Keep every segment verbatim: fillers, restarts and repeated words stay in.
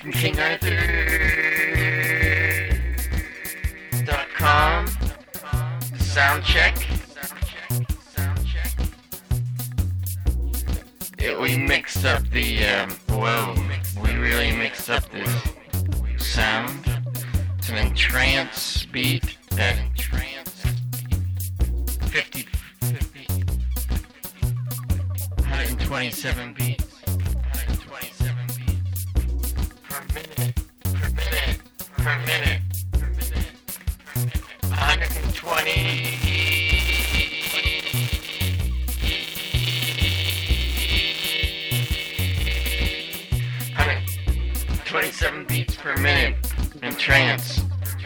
from King Arthur dot com. Sound check. It, we mixed up the, um, whoa, we really mixed up this sound. It's an entrance beat at fifty, fifty, one hundred twenty-seven beats. Per minute, per minute, per minute, per minute, one hundred twenty. twenty-seven beats per minute in trance.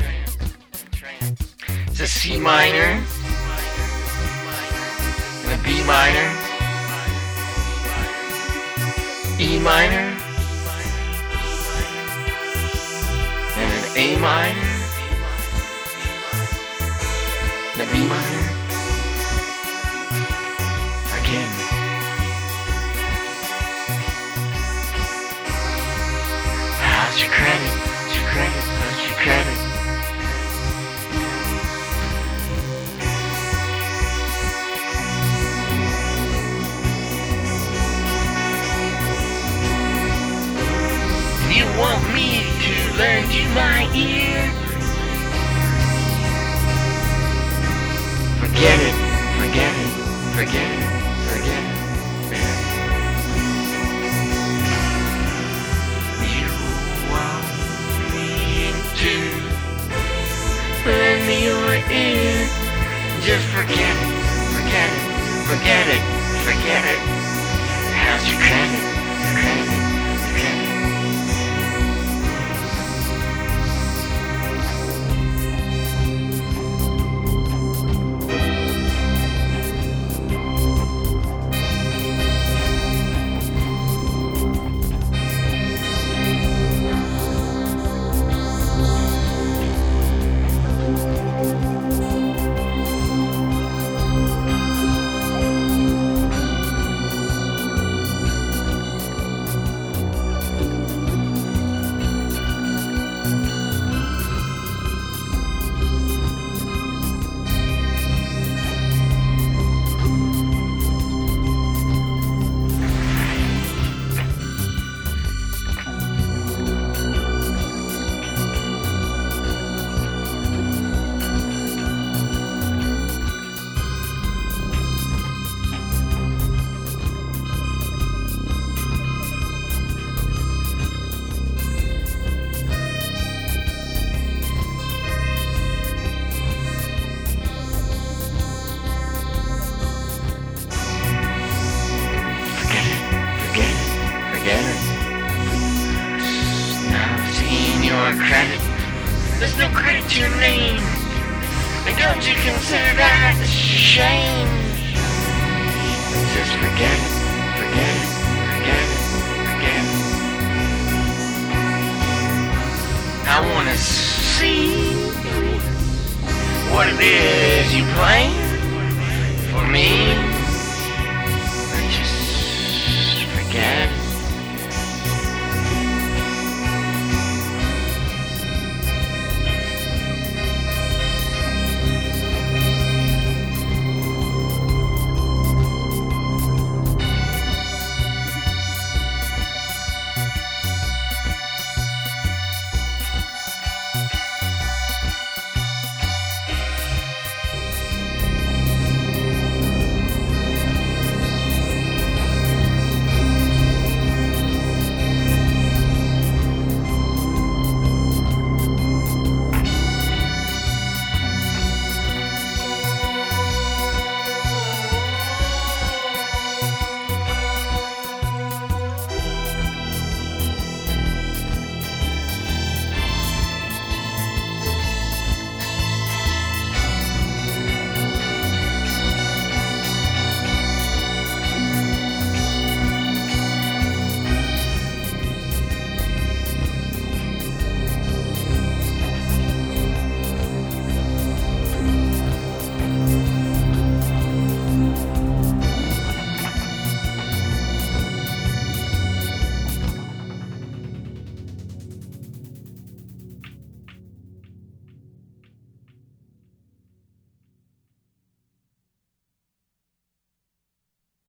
It's a C minor and a B minor, E minor, and an A minor, and a B minor, again. How's your credit? How's your credit? How's your credit? You want me to lend you my ear? Forget it, forget it, forget it, forget it. You want me to lend me your ear? Just forget it, forget it, forget it, forget it. How's your credit? Your credit, your credit. Credit. There's no credit to your name. And don't you consider that a shame? Just forget it, forget it, forget it, forget it. I wanna see what it is you play.